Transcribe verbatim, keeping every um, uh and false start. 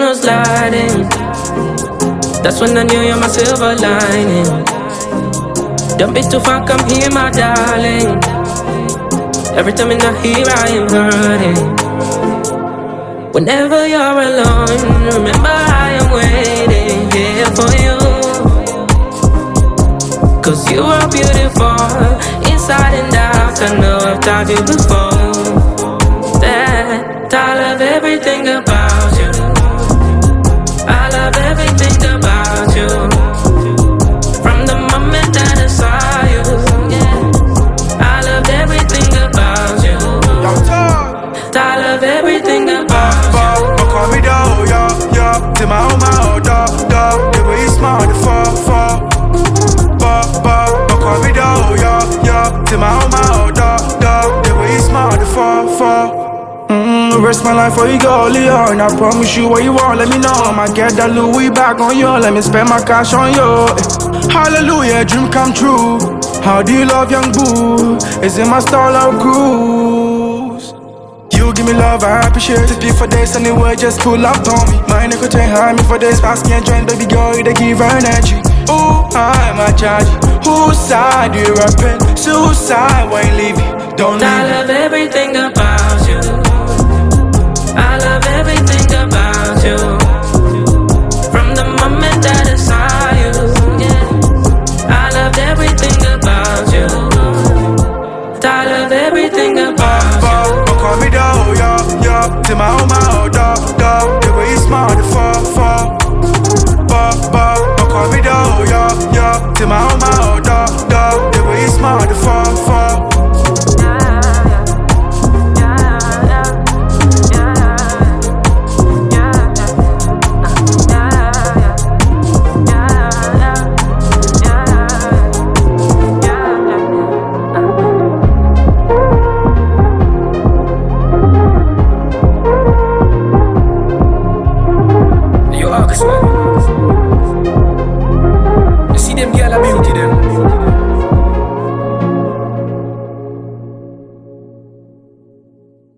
was lighting. That's when I knew you're my silver lining. Don't be too far, come here, my darling. Every time in the here I am hurting. Whenever you're alone, remember I am waiting here for you. Cause you are beautiful, inside and out. I know I've told you before that I love everything about you. I love everything about you. From the moment that I saw you, yeah, I loved everything about you. I love everything about you. Call me down, yeah, yeah. Till my own, my own, dog, dog. The way you smile, the fall, fall. Ba, ba, call me down, yeah, yeah. Till my own, my own, dog, dog. The way you smile, the fall, fall. Mm, rest my life for you go, Leon. I promise you what you want, let me know. I'ma get that Louis back on you. Let me spend my cash on you. Hallelujah, dream come true. How do you love young boo? Is it my style of cruise? You give me love, I appreciate it. Speak for days anyway, just pull up on me. Mind could take high me for days, pass me and join, baby girl, you they give her energy. Ooh, I'm a charge. Whose side you rapping? Suicide, why you leave me? Don't leave I me. love everything about you. I love everything about you. From the moment that I saw you, yeah, I loved everything about you. I love everything about you. Call me down, yeah, yeah. Till my own, my own, dog, dog. The way you smile, the fall, fall. Ba, ba, call me down, yeah, yeah. Till my own, my own, dog, dog. The way you smile, the fall, fall. You August, man.